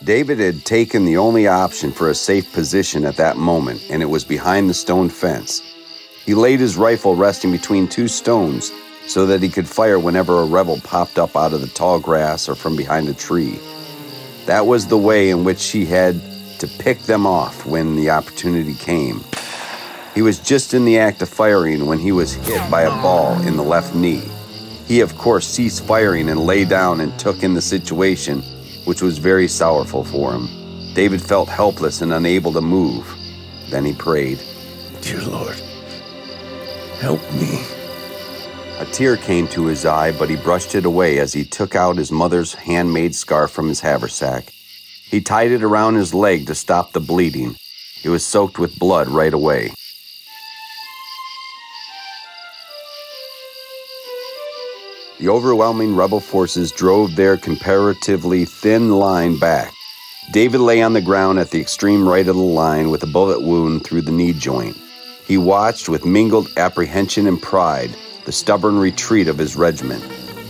David had taken the only option for a safe position at that moment, and it was behind the stone fence. He laid his rifle resting between two stones so that he could fire whenever a rebel popped up out of the tall grass or from behind a tree. That was the way in which he had to pick them off when the opportunity came. He was just in the act of firing when he was hit by a ball in the left knee. He, of course, ceased firing and lay down and took in the situation, which was very sorrowful for him. David felt helpless and unable to move. Then he prayed, "Dear Lord, help me." A tear came to his eye, but he brushed it away as he took out his mother's handmade scarf from his haversack. He tied it around his leg to stop the bleeding. It was soaked with blood right away. The overwhelming rebel forces drove their comparatively thin line back. David lay on the ground at the extreme right of the line with a bullet wound through the knee joint. He watched with mingled apprehension and pride the stubborn retreat of his regiment.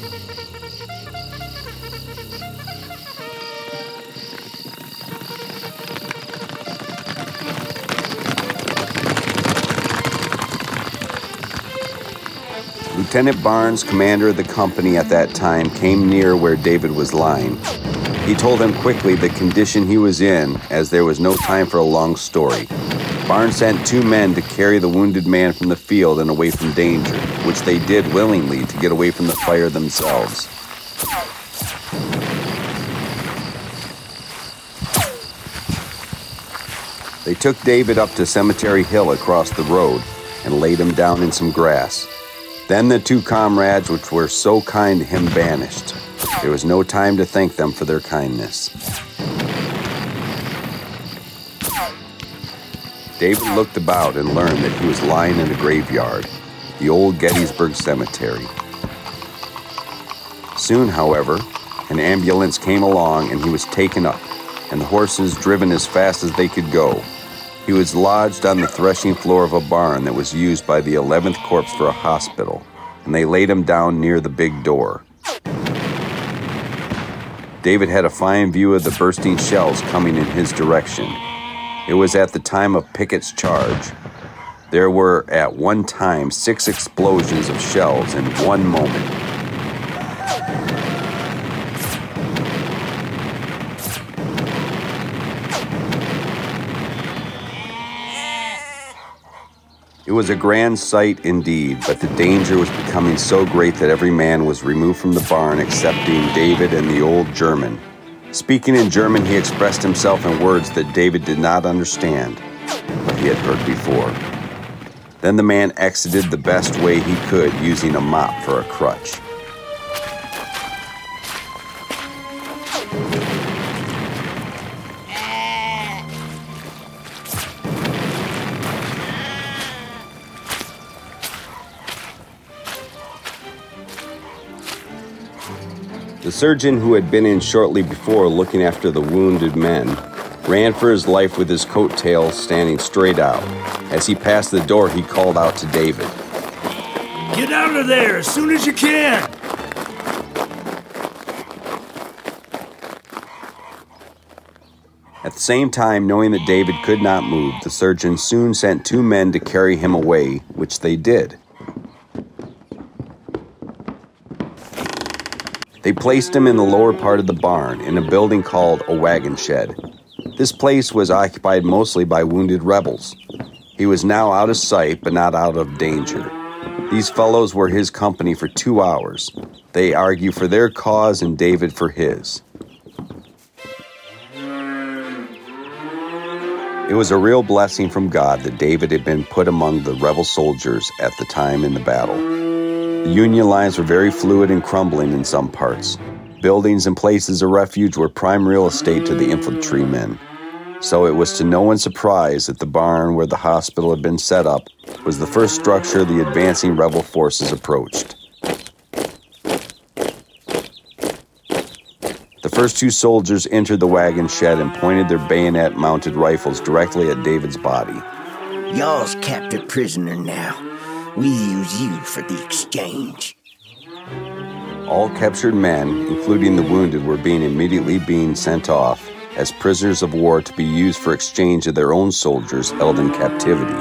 Lieutenant Barnes, commander of the company at that time, came near where David was lying. He told him quickly the condition he was in, as there was no time for a long story. Barnes sent 2 men to carry the wounded man from the field and away from danger, which they did willingly to get away from the fire themselves. They took David up to Cemetery Hill across the road and laid him down in some grass. Then the 2 comrades, which were so kind to him, vanished. There was no time to thank them for their kindness. David looked about and learned that he was lying in a graveyard, the old Gettysburg Cemetery. Soon, however, an ambulance came along and he was taken up, and the horses driven as fast as they could go. He was lodged on the threshing floor of a barn that was used by the 11th Corps for a hospital, and they laid him down near the big door. David had a fine view of the bursting shells coming in his direction. It was at the time of Pickett's charge. There were at one time 6 explosions of shells in one moment. It was a grand sight indeed, but the danger was becoming so great that every man was removed from the barn excepting David and the old German. Speaking in German, he expressed himself in words that David did not understand, but he had heard before. Then the man exited the best way he could, using a mop for a crutch. The surgeon, who had been in shortly before looking after the wounded men, ran for his life with his coat-tails standing straight out. As he passed the door, he called out to David, "Get out of there as soon as you can!" At the same time, knowing that David could not move, the surgeon soon sent 2 men to carry him away, which they did. They placed him in the lower part of the barn, in a building called a wagon shed. This place was occupied mostly by wounded rebels. He was now out of sight, but not out of danger. These fellows were his company for 2 hours. They argued for their cause and David for his. It was a real blessing from God that David had been put among the rebel soldiers at the time in the battle. The Union lines were very fluid and crumbling in some parts. Buildings and places of refuge were prime real estate to the infantrymen. So it was to no one's surprise that the barn where the hospital had been set up was the first structure the advancing rebel forces approached. The first 2 soldiers entered the wagon shed and pointed their bayonet-mounted rifles directly at David's body. "Y'all's captured prisoner now. We use you for the exchange." All captured men, including the wounded, were being immediately sent off, as prisoners of war to be used for exchange of their own soldiers held in captivity.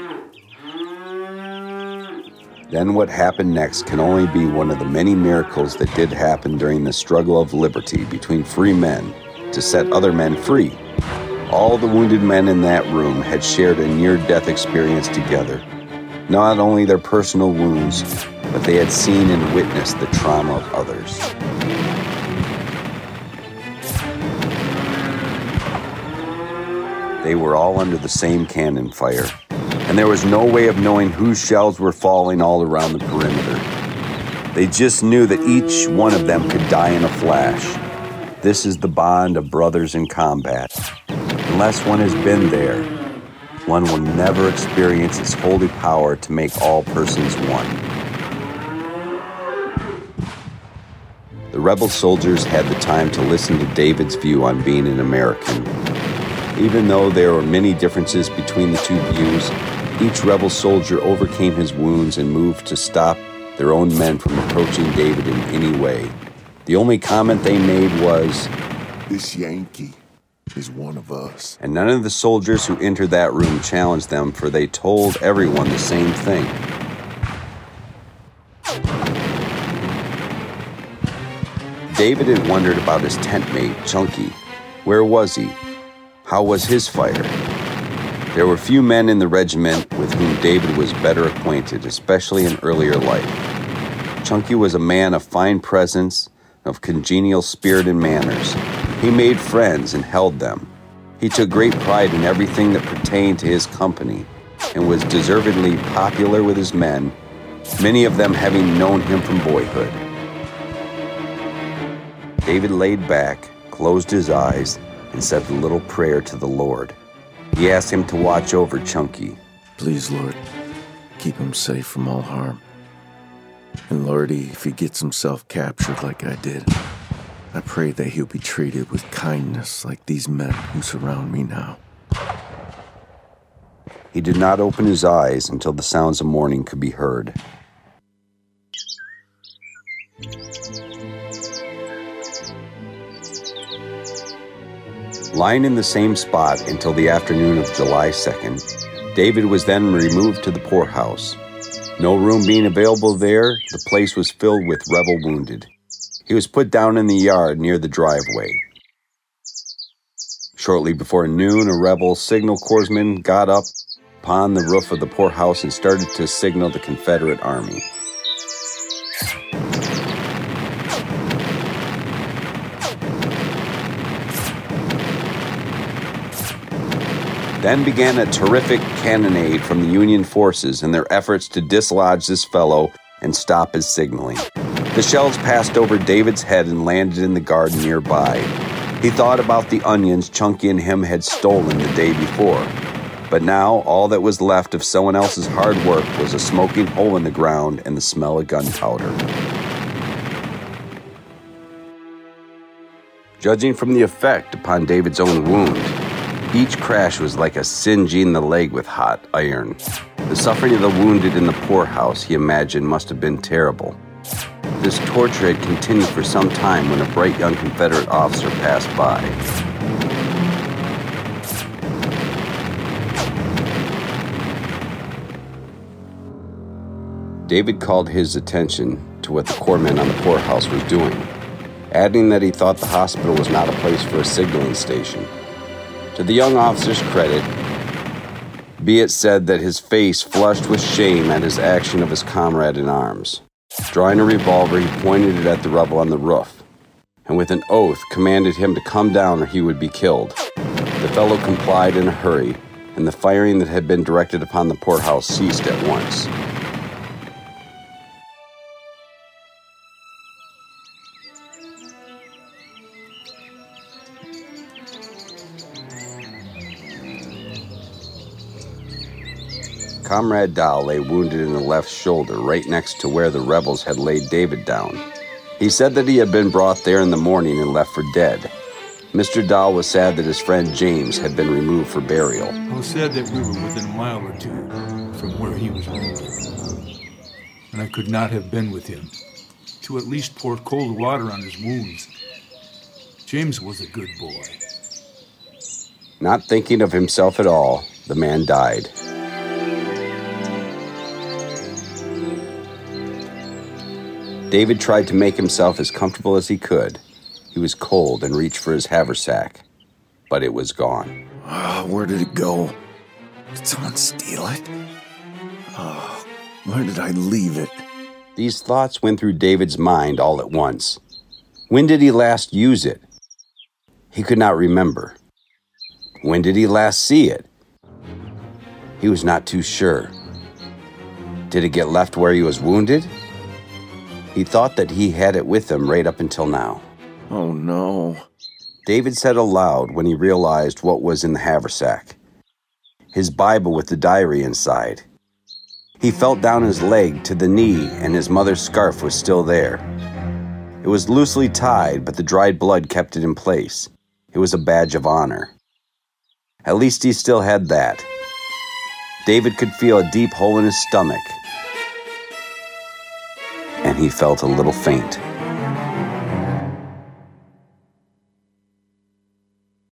Then what happened next can only be one of the many miracles that did happen during the struggle of liberty between free men to set other men free. All the wounded men in that room had shared a near-death experience together. Not only their personal wounds, but they had seen and witnessed the trauma of others. They were all under the same cannon fire, and there was no way of knowing whose shells were falling all around the perimeter. They just knew that each one of them could die in a flash. This is the bond of brothers in combat. Unless one has been there, one will never experience its holy power to make all persons one. The rebel soldiers had the time to listen to David's view on being an American. Even though there were many differences between the two views, each rebel soldier overcame his wounds and moved to stop their own men from approaching David in any way. The only comment they made was, "This Yankee is one of us." And none of the soldiers who entered that room challenged them, for they told everyone the same thing. David had wondered about his tent mate, Chunky. Where was he? How was his fire? There were few men in the regiment with whom David was better acquainted, especially in earlier life. Chunky was a man of fine presence, of congenial spirit and manners. He made friends and held them. He took great pride in everything that pertained to his company and was deservedly popular with his men, many of them having known him from boyhood. David laid back, closed his eyes, and said a little prayer to the Lord. He asked him to watch over Chunky. "Please, Lord, keep him safe from all harm. And Lordy, if he gets himself captured like I did, I pray that he'll be treated with kindness like these men who surround me now." He did not open his eyes until the sounds of morning could be heard. Lying in the same spot until the afternoon of July 2nd, David was then removed to the poorhouse. No room being available there, the place was filled with rebel wounded. He was put down in the yard near the driveway. Shortly before noon, a rebel signal corpsman got up upon the roof of the poorhouse and started to signal the Confederate army. Then began a terrific cannonade from the Union forces in their efforts to dislodge this fellow and stop his signaling. The shells passed over David's head and landed in the garden nearby. He thought about the onions Chunky and him had stolen the day before. But now, all that was left of someone else's hard work was a smoking hole in the ground and the smell of gunpowder. Judging from the effect upon David's own wound, each crash was like a singeing the leg with hot iron. The suffering of the wounded in the poorhouse, he imagined, must have been terrible. This torture had continued for some time when a bright young Confederate officer passed by. David called his attention to what the corpsman on the poorhouse was doing, adding that he thought the hospital was not a place for a signaling station. To the young officer's credit, be it said that his face flushed with shame at his action of his comrade in arms. Drawing a revolver, he pointed it at the rebel on the roof, and with an oath commanded him to come down or he would be killed. The fellow complied in a hurry, and the firing that had been directed upon the poorhouse ceased at once. Comrade Dow lay wounded in the left shoulder, right next to where the rebels had laid David down. He said that he had been brought there in the morning and left for dead. Mr. Dow was sad that his friend James had been removed for burial. I was sad that we were within a mile or two from where he was wounded, and I could not have been with him to at least pour cold water on his wounds. James was a good boy. Not thinking of himself at all, the man died. David tried to make himself as comfortable as he could. He was cold and reached for his haversack, but it was gone. Where did it go? Did someone steal it? Where did I leave it? These thoughts went through David's mind all at once. When did he last use it? He could not remember. When did he last see it? He was not too sure. Did it get left where he was wounded? He thought that he had it with him right up until now. Oh no. David said aloud when he realized what was in the haversack. His Bible with the diary inside. He felt down his leg to the knee, and his mother's scarf was still there. It was loosely tied, but the dried blood kept it in place. It was a badge of honor. At least he still had that. David could feel a deep hole in his stomach, and he felt a little faint.